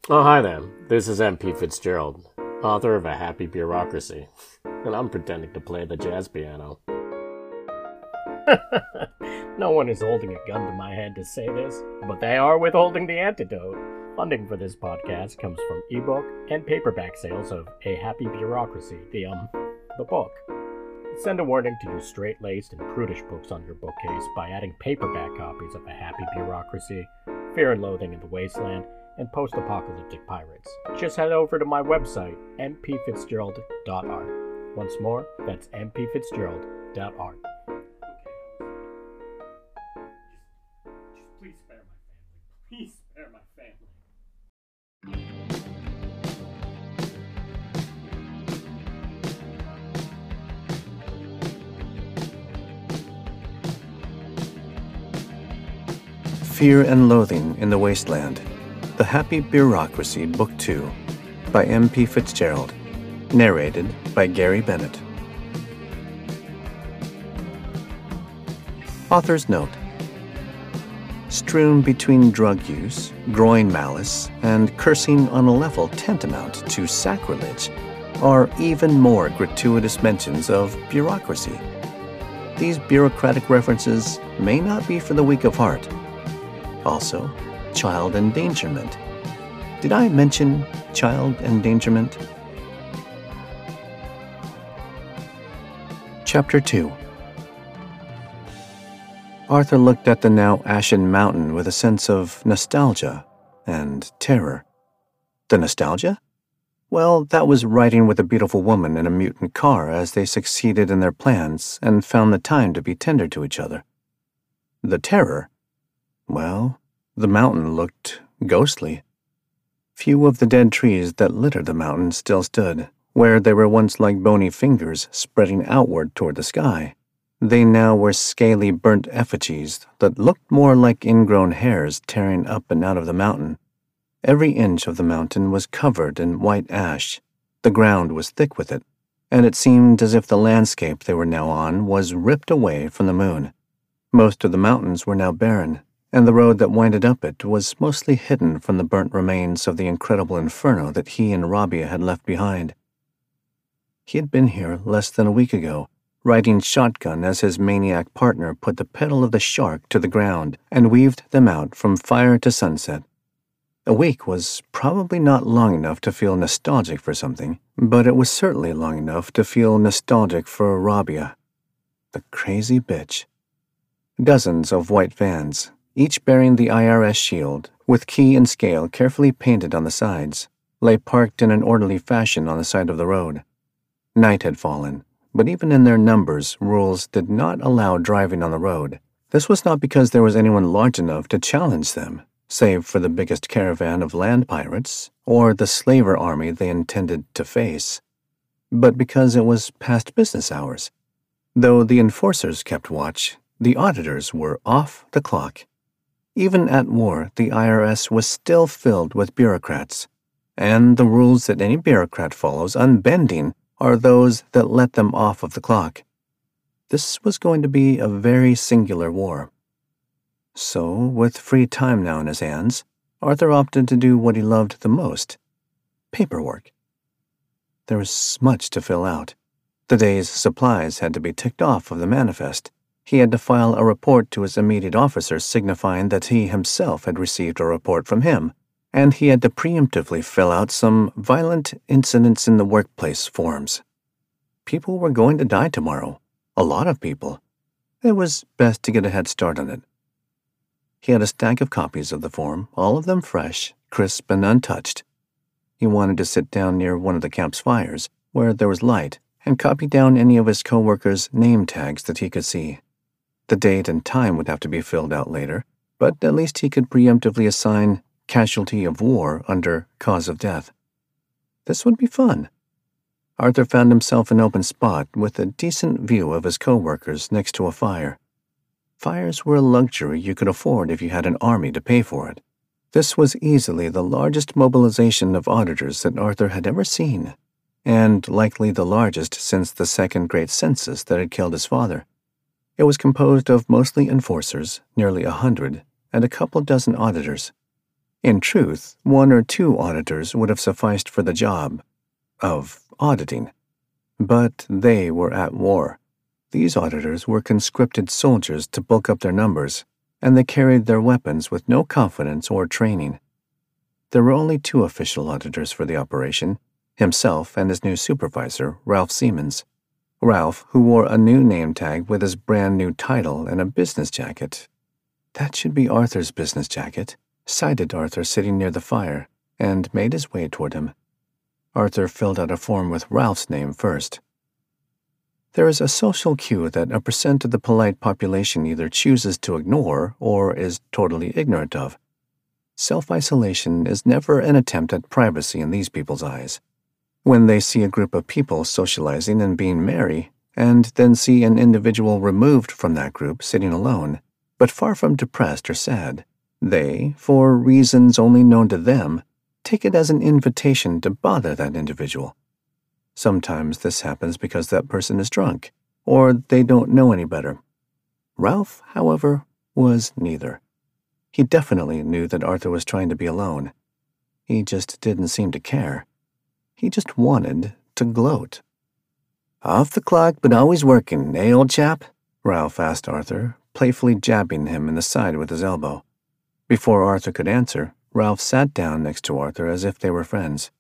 Oh, hi there. This is MP Fitzgerald, author of A Happy Bureaucracy, and I'm pretending to play the jazz piano. No one is holding a gun to my head to say this, but they are withholding the antidote. Funding for this podcast comes from ebook and paperback sales of A Happy Bureaucracy, the book. Send a warning to use straight-laced and prudish books on your bookcase by adding paperback copies of A Happy Bureaucracy, Fear and Loathing in the Wasteland, and Post-Apocalyptic Pirates. Just head over to my website, mpfitzgerald.art. Once more, that's mpfitzgerald.art. Please spare my family. Please spare my family. Fear and Loathing in the Wasteland, The Happy Bureaucracy, Book 2, by M.P. Fitzgerald, narrated by Gary Bennett. Author's note: strewn between drug use, groin malice, and cursing on a level tantamount to sacrilege are even more gratuitous mentions of bureaucracy. These bureaucratic references may not be for the weak of heart. Also, child endangerment. Did I mention child endangerment? Chapter 2. Arthur looked at the now ashen mountain with a sense of nostalgia and terror. The nostalgia? Well, that was riding with a beautiful woman in a mutant car as they succeeded in their plans and found the time to be tender to each other. The terror? Well, the mountain looked ghostly. Few of the dead trees that littered the mountain still stood, where they were once like bony fingers spreading outward toward the sky. They now were scaly burnt effigies that looked more like ingrown hairs tearing up and out of the mountain. Every inch of the mountain was covered in white ash. The ground was thick with it, and it seemed as if the landscape they were now on was ripped away from the moon. Most of the mountains were now barren, and the road that winded up it was mostly hidden from the burnt remains of the incredible inferno that he and Rabia had left behind. He had been here less than a week ago, riding shotgun as his maniac partner put the pedal of the shark to the ground and weaved them out from fire to sunset. A week was probably not long enough to feel nostalgic for something, but it was certainly long enough to feel nostalgic for Rabia. The crazy bitch. Dozens of white vans, each bearing the IRS shield, with key and scale carefully painted on the sides, lay parked in an orderly fashion on the side of the road. Night had fallen, but even in their numbers, rules did not allow driving on the road. This was not because there was anyone large enough to challenge them, save for the biggest caravan of land pirates, or the slaver army they intended to face, but because it was past business hours. Though the enforcers kept watch, the auditors were off the clock. Even at war, the IRS was still filled with bureaucrats, and the rules that any bureaucrat follows unbending are those that let them off of the clock. This was going to be a very singular war. So, with free time now in his hands, Arthur opted to do what he loved the most: paperwork. There was much to fill out. The day's supplies had to be ticked off of the manifest. He had to file a report to his immediate officer signifying that he himself had received a report from him, and he had to preemptively fill out some violent incidents in the workplace forms. People were going to die tomorrow. A lot of people. It was best to get a head start on it. He had a stack of copies of the form, all of them fresh, crisp, and untouched. He wanted to sit down near one of the camp's fires, where there was light, and copy down any of his co-workers' name tags that he could see. The date and time would have to be filled out later, but at least he could preemptively assign casualty of war under cause of death. This would be fun. Arthur found himself an open spot with a decent view of his co-workers next to a fire. Fires were a luxury you could afford if you had an army to pay for it. This was easily the largest mobilization of auditors that Arthur had ever seen, and likely the largest since the second great census that had killed his father. It was composed of mostly enforcers, nearly 100, and a couple dozen auditors. In truth, 1 or 2 auditors would have sufficed for the job of auditing. But they were at war. These auditors were conscripted soldiers to bulk up their numbers, and they carried their weapons with no confidence or training. There were only 2 official auditors for the operation, himself and his new supervisor, Ralph Siemens. Ralph, who wore a new name tag with his brand new title and a business jacket. That should be Arthur's business jacket, sighted Arthur sitting near the fire, and made his way toward him. Arthur filled out a form with Ralph's name first. There is a social cue that a percent of the polite population either chooses to ignore or is totally ignorant of. Self-isolation is never an attempt at privacy in these people's eyes. When they see a group of people socializing and being merry, and then see an individual removed from that group sitting alone, but far from depressed or sad, they, for reasons only known to them, take it as an invitation to bother that individual. Sometimes this happens because that person is drunk, or they don't know any better. Ralph, however, was neither. He definitely knew that Arthur was trying to be alone. He just didn't seem to care. He just wanted to gloat. "Off the clock, but always working, eh, old chap?" Ralph asked Arthur, playfully jabbing him in the side with his elbow. Before Arthur could answer, Ralph sat down next to Arthur as if they were friends.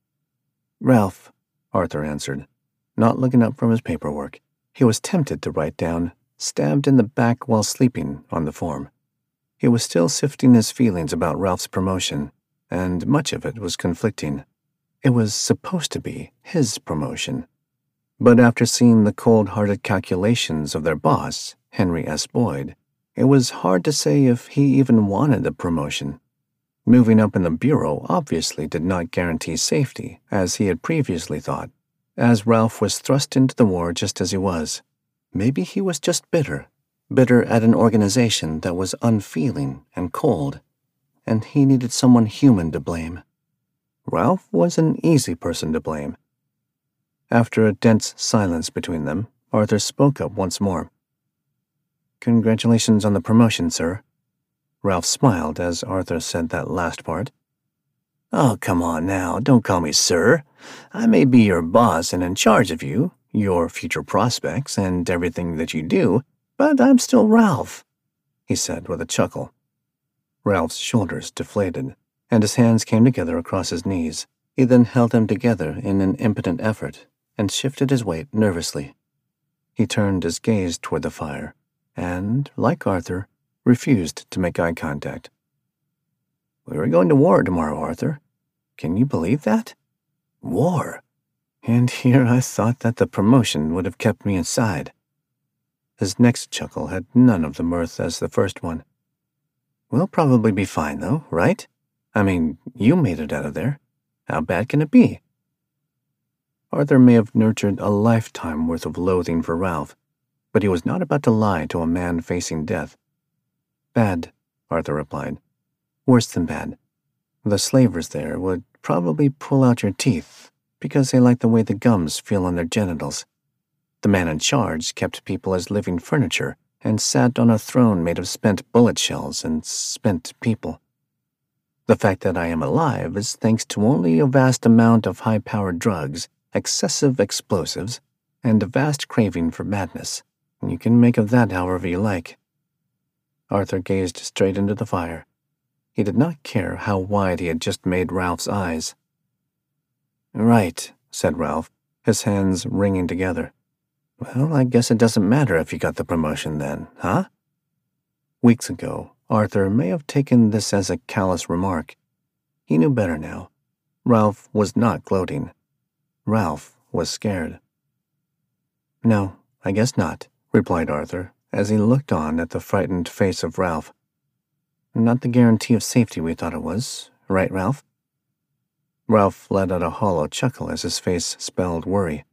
"Ralph," Arthur answered, not looking up from his paperwork. He was tempted to write down, "stabbed in the back while sleeping," on the form. He was still sifting his feelings about Ralph's promotion, and much of it was conflicting. It was supposed to be his promotion. But after seeing the cold-hearted calculations of their boss, Henry S. Boyd, it was hard to say if he even wanted the promotion. Moving up in the bureau obviously did not guarantee safety, as he had previously thought, as Ralph was thrust into the war just as he was. Maybe he was just bitter at an organization that was unfeeling and cold, and he needed someone human to blame. Ralph was an easy person to blame. After a dense silence between them, Arthur spoke up once more. "Congratulations on the promotion, sir." Ralph smiled as Arthur said that last part. "Oh, come on now, don't call me sir. I may be your boss and in charge of you, your future prospects, and everything that you do, but I'm still Ralph," he said with a chuckle. Ralph's shoulders deflated, and his hands came together across his knees. He then held them together in an impotent effort and shifted his weight nervously. He turned his gaze toward the fire and, like Arthur, refused to make eye contact. "We were going to war tomorrow, Arthur. Can you believe that? War. And here I thought that the promotion would have kept me inside." His next chuckle had none of the mirth as the first one. "We'll probably be fine, though, right? I mean, you made it out of there. How bad can it be?" Arthur may have nurtured a lifetime worth of loathing for Ralph, but he was not about to lie to a man facing death. "Bad," Arthur replied. "Worse than bad. The slavers there would probably pull out your teeth because they like the way the gums feel on their genitals. The man in charge kept people as living furniture and sat on a throne made of spent bullet shells and spent people. The fact that I am alive is thanks to only a vast amount of high-powered drugs, excessive explosives, and a vast craving for madness. You can make of that however you like." Arthur gazed straight into the fire. He did not care how wide he had just made Ralph's eyes. "Right," said Ralph, his hands wringing together. "Well, I guess it doesn't matter if you got the promotion then, huh?" Weeks ago, Arthur may have taken this as a callous remark. He knew better now. Ralph was not gloating. Ralph was scared. "No, I guess not," replied Arthur, as he looked on at the frightened face of Ralph. "Not the guarantee of safety we thought it was, right, Ralph?" Ralph let out a hollow chuckle as his face spelled worry.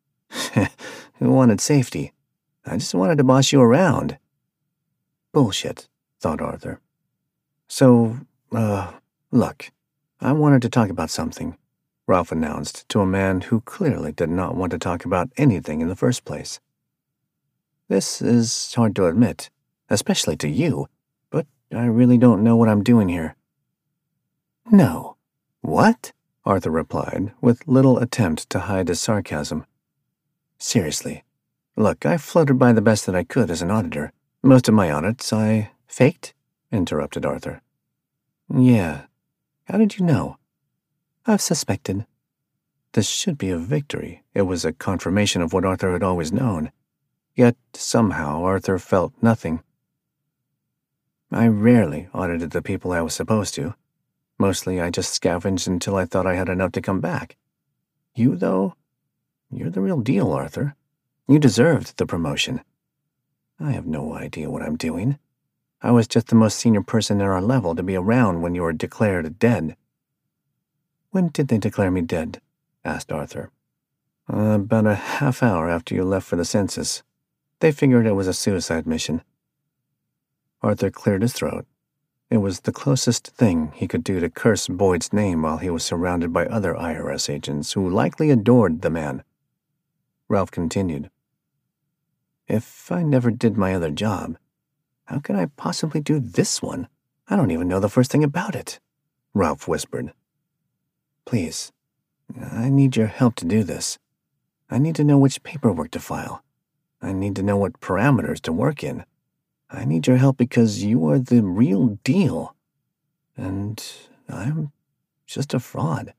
"Who wanted safety? I just wanted to boss you around." "Bullshit," thought Arthur. So, look, I wanted to talk about something," Ralph announced to a man who clearly did not want to talk about anything in the first place. "This is hard to admit, especially to you, but I really don't know what I'm doing here." No. What? Arthur replied, with little attempt to hide his sarcasm. Seriously. Look, I floated by the best that I could as an auditor. Most of my audits I faked, interrupted Arthur. Yeah. How did you know? I've suspected. This should be a victory. It was a confirmation of what Arthur had always known. Yet, somehow, Arthur felt nothing. I rarely audited the people I was supposed to. Mostly I just scavenged until I thought I had enough to come back. You, though, you're the real deal, Arthur. You deserved the promotion. I have no idea what I'm doing. I was just the most senior person in our level to be around when you were declared dead. When did they declare me dead? Asked Arthur. About a half hour after you left for the census. They figured it was a suicide mission. Arthur cleared his throat. It was the closest thing he could do to curse Boyd's name while he was surrounded by other IRS agents who likely adored the man. Ralph continued. If I never did my other job, how could I possibly do this one? I don't even know the first thing about it, Ralph whispered. Please, I need your help to do this. I need to know which paperwork to file. I need to know what parameters to work in. I need your help because you are the real deal. And I'm just a fraud.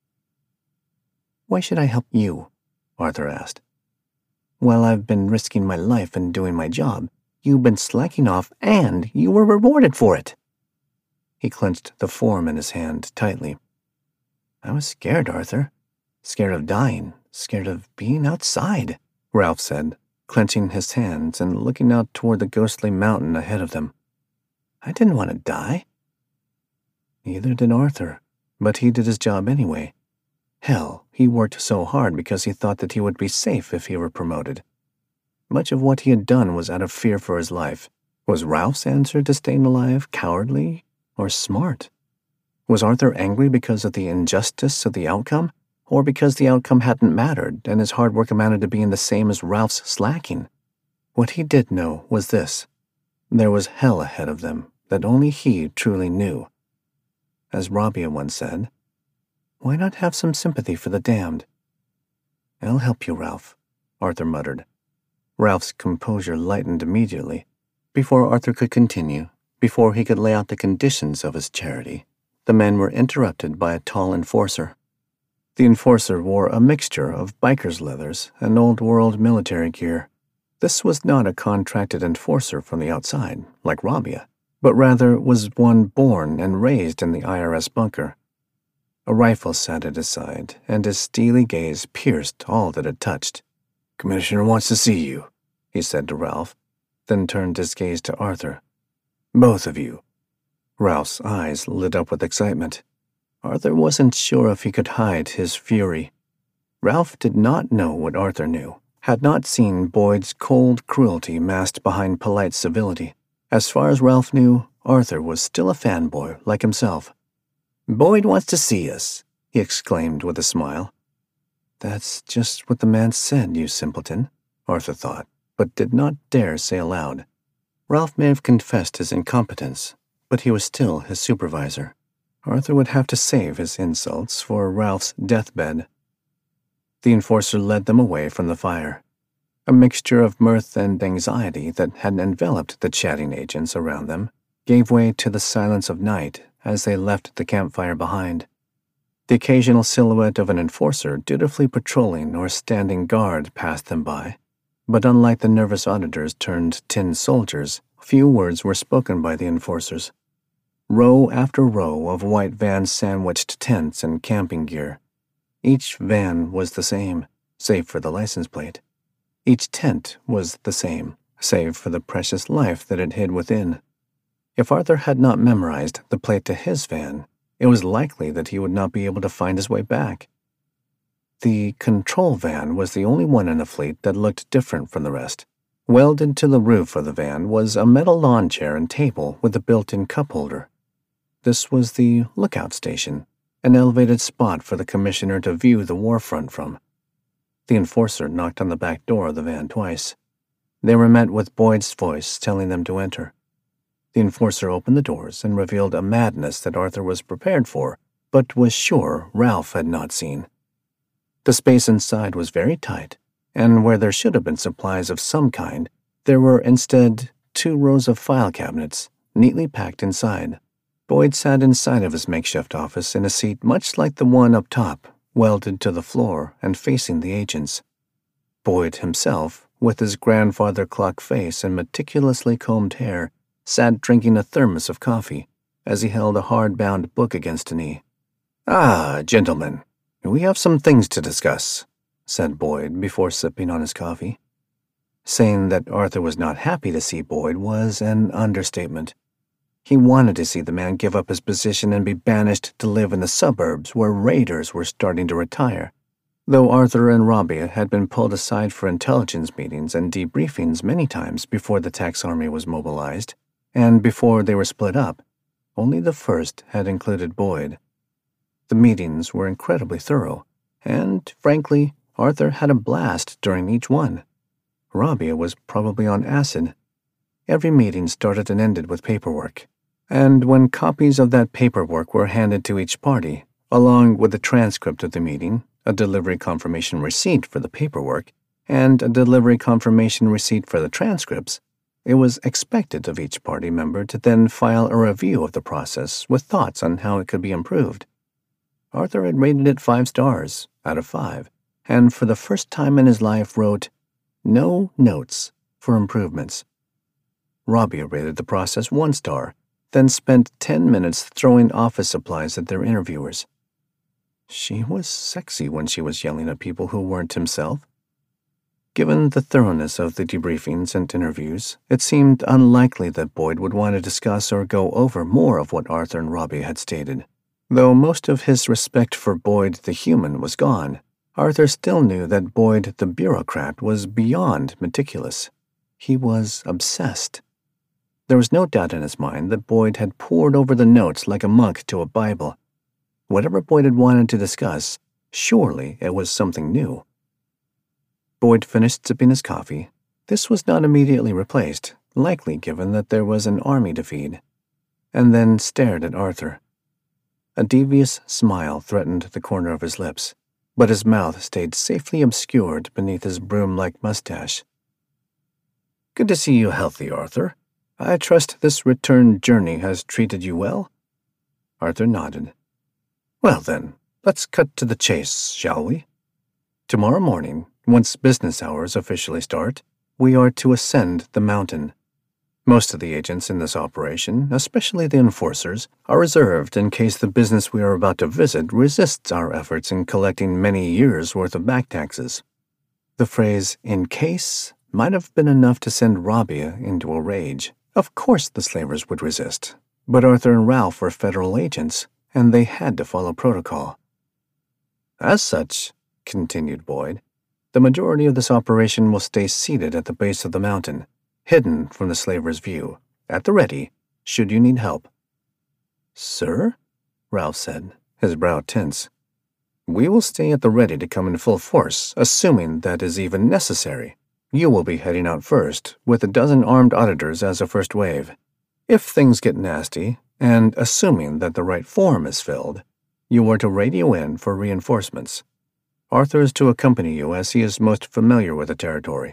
Why should I help you? Arthur asked. While I've been risking my life and doing my job, you've been slacking off and you were rewarded for it. He clenched the form in his hand tightly. I was scared, Arthur. Scared of dying, scared of being outside, Ralph said, clenching his hands and looking out toward the ghostly mountain ahead of them. I didn't want to die. Neither did Arthur, but he did his job anyway. Hell, he worked so hard because he thought that he would be safe if he were promoted. Much of what he had done was out of fear for his life. Was Ralph's answer to staying alive cowardly or smart? Was Arthur angry because of the injustice of the outcome, or because the outcome hadn't mattered and his hard work amounted to being the same as Ralph's slacking? What he did know was this. There was hell ahead of them that only he truly knew. As Rabia once said, why not have some sympathy for the damned? I'll help you, Ralph, Arthur muttered. Ralph's composure lightened immediately. Before Arthur could continue, before he could lay out the conditions of his charity, the men were interrupted by a tall enforcer. The enforcer wore a mixture of biker's leathers and old-world military gear. This was not a contracted enforcer from the outside, like Rabia, but rather was one born and raised in the IRS bunker. A rifle sat at his side, and his steely gaze pierced all that it touched. Commissioner wants to see you, he said to Ralph, then turned his gaze to Arthur. Both of you. Ralph's eyes lit up with excitement. Arthur wasn't sure if he could hide his fury. Ralph did not know what Arthur knew, had not seen Boyd's cold cruelty masked behind polite civility. As far as Ralph knew, Arthur was still a fanboy like himself. Boyd wants to see us, he exclaimed with a smile. That's just what the man said, you simpleton, Arthur thought, but did not dare say aloud. Ralph may have confessed his incompetence, but he was still his supervisor. Arthur would have to save his insults for Ralph's deathbed. The enforcer led them away from the fire. A mixture of mirth and anxiety that had enveloped the chatting agents around them gave way to the silence of night as they left the campfire behind. The occasional silhouette of an enforcer dutifully patrolling or standing guard passed them by, but unlike the nervous auditors turned tin soldiers, few words were spoken by the enforcers. Row after row of white vans sandwiched tents and camping gear. Each van was the same, save for the license plate. Each tent was the same, save for the precious life that it hid within. If Arthur had not memorized the plate to his van, it was likely that he would not be able to find his way back. The control van was the only one in the fleet that looked different from the rest. Welded to the roof of the van was a metal lawn chair and table with a built-in cup holder. This was the lookout station, an elevated spot for the commissioner to view the warfront from. The enforcer knocked on the back door of the van twice. They were met with Boyd's voice telling them to enter. The The enforcer opened the doors and revealed a madness that Arthur was prepared for, but was sure Ralph had not seen. The space inside was very tight, and where there should have been supplies of some kind, there were instead 2 rows of file cabinets, neatly packed inside. Boyd sat inside of his makeshift office in a seat much like the one up top, welded to the floor and facing the agents. Boyd himself, with his grandfather clock face and meticulously combed hair, sat drinking a thermos of coffee as he held a hard-bound book against a knee. "Ah, gentlemen, we have some things to discuss," said Boyd before sipping on his coffee. Saying that Arthur was not happy to see Boyd was an understatement. He wanted to see the man give up his position and be banished to live in the suburbs where raiders were starting to retire. Though Arthur and Robbie had been pulled aside for intelligence meetings and debriefings many times before the tax army was mobilized, and before they were split up, only the first had included Boyd. The meetings were incredibly thorough, and, frankly, Arthur had a blast during each one. Robbie was probably on acid. Every meeting started and ended with paperwork, and when copies of that paperwork were handed to each party, along with the transcript of the meeting, a delivery confirmation receipt for the paperwork, and a delivery confirmation receipt for the transcripts, it was expected of each party member to then file a review of the process with thoughts on how it could be improved. Arthur had rated it 5 stars out of 5, and for the first time in his life wrote, "No notes for improvements." Robbie rated the process 1 star, then spent 10 minutes throwing office supplies at their interviewers. She was sexy when she was yelling at people who weren't himself. Given the thoroughness of the debriefings and interviews, it seemed unlikely that Boyd would want to discuss or go over more of what Arthur and Robbie had stated. Though most of his respect for Boyd the human was gone, Arthur still knew that Boyd the bureaucrat was beyond meticulous. He was obsessed. There was no doubt in his mind that Boyd had pored over the notes like a monk to a Bible. Whatever Boyd had wanted to discuss, surely it was something new. Boyd finished sipping his coffee. This was not immediately replaced, likely given that there was an army to feed, and then stared at Arthur. A devious smile threatened the corner of his lips, but his mouth stayed safely obscured beneath his broom-like mustache. "Good to see you healthy, Arthur. I trust this return journey has treated you well?" Arthur nodded. "Well then, let's cut to the chase, shall we? Tomorrow morning, once business hours officially start, we are to ascend the mountain. Most of the agents in this operation, especially the enforcers, are reserved in case the business we are about to visit resists our efforts in collecting many years' worth of back taxes." The phrase, "in case," might have been enough to send Robbie into a rage. Of course the slavers would resist, but Arthur and Ralph were federal agents, and they had to follow protocol. "As such," continued Boyd, "the majority of this operation will stay seated at the base of the mountain, hidden from the slavers' view, at the ready, should you need help." "Sir?" Ralph said, his brow tense. "We will stay at the ready to come in full force, assuming that is even necessary. You will be heading out first, with a dozen armed auditors as a first wave. If things get nasty, and assuming that the right form is filled, you are to radio in for reinforcements. Arthur is to accompany you as he is most familiar with the territory."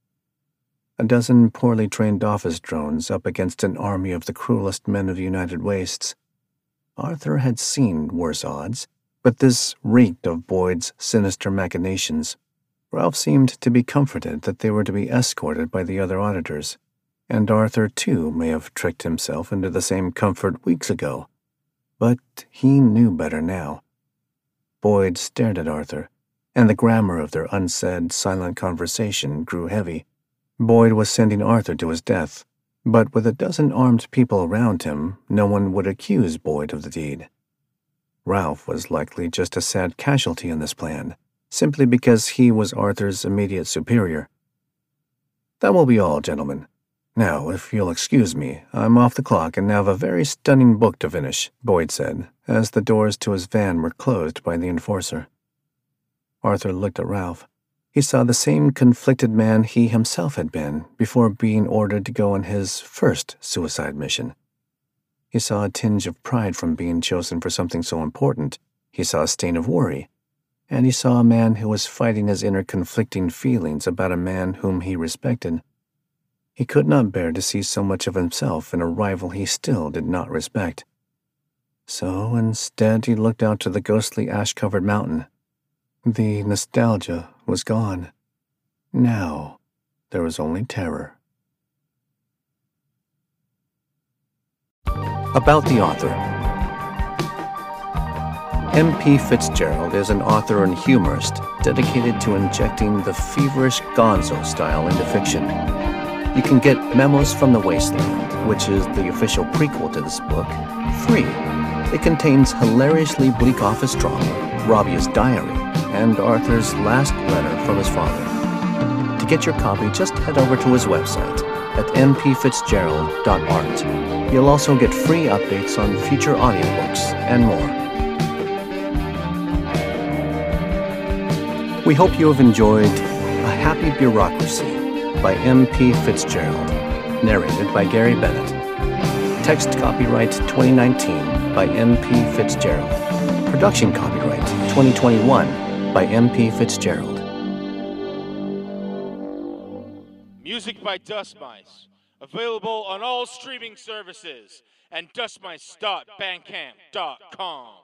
A dozen poorly trained office drones up against an army of the cruelest men of the United Wastes. Arthur had seen worse odds, but this reeked of Boyd's sinister machinations. Ralph seemed to be comforted that they were to be escorted by the other auditors, and Arthur too may have tricked himself into the same comfort weeks ago. But he knew better now. Boyd stared at Arthur, and the grammar of their unsaid, silent conversation grew heavy. Boyd was sending Arthur to his death, but with a dozen armed people around him, no one would accuse Boyd of the deed. Ralph was likely just a sad casualty in this plan, simply because he was Arthur's immediate superior. "That will be all, gentlemen. Now, if you'll excuse me, I'm off the clock and have a very stunning book to finish," Boyd said, as the doors to his van were closed by the enforcer. Arthur looked at Ralph. He saw the same conflicted man he himself had been before being ordered to go on his first suicide mission. He saw a tinge of pride from being chosen for something so important. He saw a stain of worry. And he saw a man who was fighting his inner conflicting feelings about a man whom he respected. He could not bear to see so much of himself in a rival he still did not respect. So instead he looked out to the ghostly ash-covered mountain. The nostalgia was gone. Now there was only terror. About the author. M.P. Fitzgerald is an author and humorist dedicated to injecting the feverish gonzo style into fiction. You can get Memos from the Wasteland, which is the official prequel to this book, free. It contains hilariously bleak office drama, Robbie's diary, and Arthur's last letter from his father. To get your copy, just head over to his website at mpfitzgerald.art. You'll also get free updates on future audiobooks and more. We hope you have enjoyed A Happy Bureaucracy by M.P. Fitzgerald, narrated by Gary Bennett. Text copyright 2019 by M.P. Fitzgerald. Production copyright 2021 by M.P. Fitzgerald. Music by Dust Mice. Available on all streaming services and dustmice.bandcamp.com.